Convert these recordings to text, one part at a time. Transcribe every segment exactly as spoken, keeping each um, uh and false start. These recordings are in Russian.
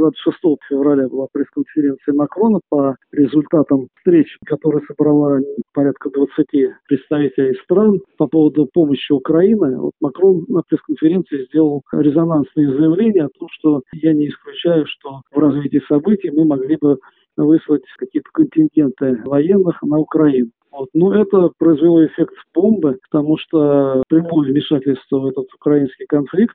двадцать шестого февраля была пресс-конференция Макрона по результатам встречи, которая собрала порядка двадцати представителей стран по поводу помощи Украины. Вот Макрон на пресс-конференции сделал резонансные заявления о том, что я не исключаю, что в развитии событий мы могли бы выслать какие-то контингенты военных на Украину. Вот. Но это произвело эффект бомбы, потому что прямое вмешательство в этот украинский конфликт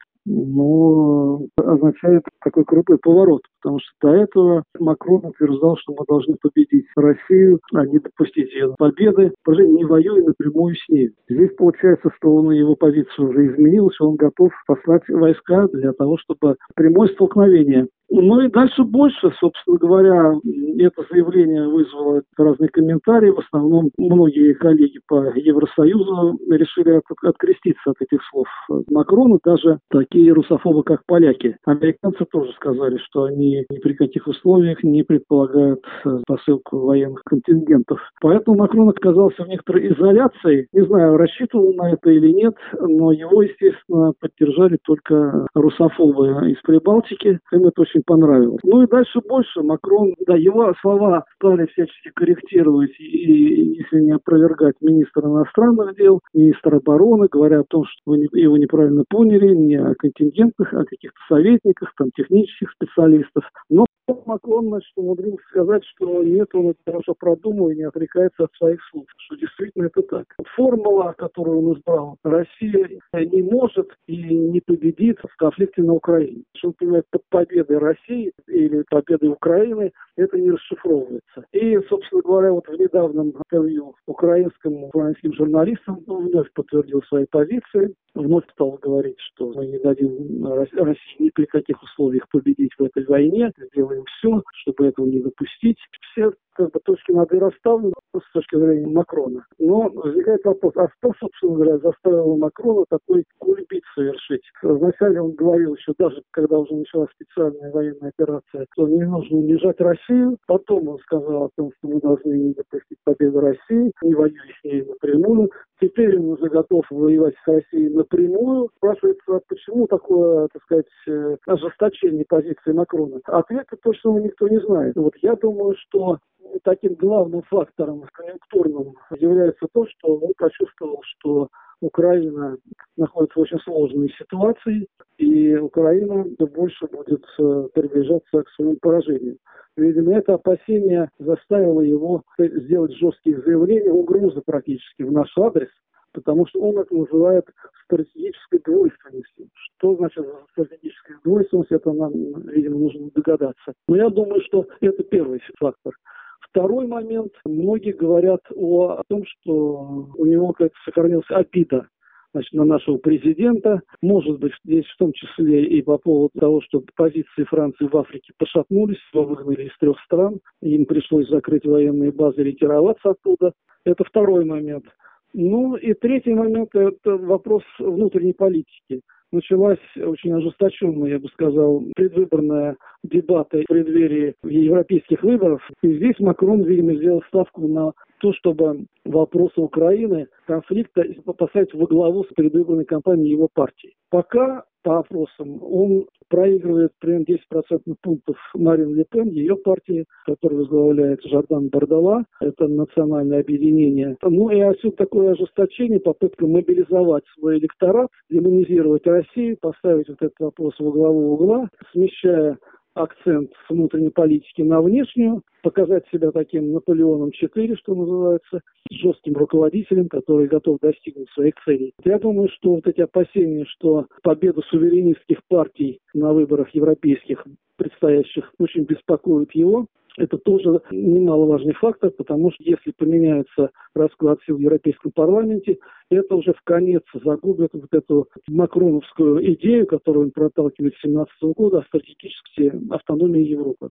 но означает такой крутой поворот, потому что до этого Макрон утверждал, что мы должны победить Россию, а не допустить ее победы, не воюя напрямую с ней. Здесь получается, что он, его позиция уже изменилась, он готов послать войска для того, чтобы прямое столкновение. Ну и дальше больше, собственно говоря, это заявление вызвало разные комментарии. В основном многие коллеги по Евросоюзу решили от, откреститься от этих слов Макрона, даже такие русофобы, как поляки. Американцы тоже сказали, что они ни при каких условиях не предполагают посылку военных контингентов. Поэтому Макрон оказался в некоторой изоляции. Не знаю, рассчитывал на это или нет, но его, естественно, поддержали только русофобы из Прибалтики. Им это очень понравилось. Ну и дальше больше. Макрон, да, его слова стали всячески корректировать и, и если не опровергать министр иностранных дел, министр обороны, говоря о том, что вы не, его неправильно поняли, не о контингентах, а о каких-то советниках, там, технических специалистов. Но Макрон, значит, умудрился сказать, что нет, он это хорошо продумал и не отрекается от своих слов, что действительно это так. Формула, которую он избрал, Россия не может и не победит в конфликте на Украине. Что он понимает, под победой России или победой Украины это не расшифровывается. И, собственно говоря, вот в недавнем интервью украинским, украинским журналистам он вновь подтвердил свои позиции, вновь стал говорить, что мы не дадим России ни при каких условиях победить в этой войне, сделаем все, чтобы этого не допустить. Все как бы точки над «и» расставлены с точки зрения Макрона. Но возникает вопрос, а что, собственно говоря, заставило Макрона такой кульбит совершить? Вначале он говорил еще, даже когда уже началась специальная военная операция, что не нужно унижать Россию. Потом он сказал о том, что мы должны не допустить победы России, не воюя с ней напрямую. Теперь он уже готов воевать с Россией напрямую. Спрашивается, почему такое, так сказать, ожесточение позиции Макрона? Ответа точно никто не знает. Вот я думаю, что таким главным фактором конъюнктурным является то, что он почувствовал, что Украина находится в очень сложной ситуации, и Украина больше будет приближаться к своему поражению. Видимо, это опасение заставило его сделать жесткие заявления, угрозы практически в наш адрес, потому что он это называет стратегической двойственностью. Что значит стратегическая двойственность, это нам, видимо, нужно догадаться. Но я думаю, что это первый фактор. Второй момент. Многие говорят о, о том, что у него как-то сохранилась обида, значит, на нашего президента. Может быть, здесь в том числе и по поводу того, что позиции Франции в Африке пошатнулись, его выгнали из трех стран, им пришлось закрыть военные базы, ретироваться оттуда. Это второй момент. Ну и третий момент – это вопрос внутренней политики. Началась очень ожесточенная, я бы сказал, предвыборная дебаты в преддверии европейских выборов. И здесь Макрон, видимо, сделал ставку на то, чтобы вопросы Украины, конфликта поставить во главу с предвыборной кампанией его партии. Пока по опросам он проигрывает примерно десять процентных пунктов Марин Ле Пен, ее партии, которую возглавляет Жордан Бардала, это национальное объединение. Ну и отсюда такое ожесточение, попытка мобилизовать свой электорат, демонизировать Россию, поставить вот этот вопрос во главу угла, смещая акцент с внутренней политики на внешнюю, показать себя таким Наполеоном четыре, что называется, жестким руководителем, который готов достигнуть своих целей. Я думаю, что вот эти опасения, что победа суверенистских партий на выборах европейских предстоящих очень беспокоит его, это тоже немаловажный фактор, потому что если поменяется расклад сил в Европейском парламенте, это уже вконец загубит вот эту макроновскую идею, которую он проталкивает с две тысячи семнадцатого года о стратегической автономии Европы.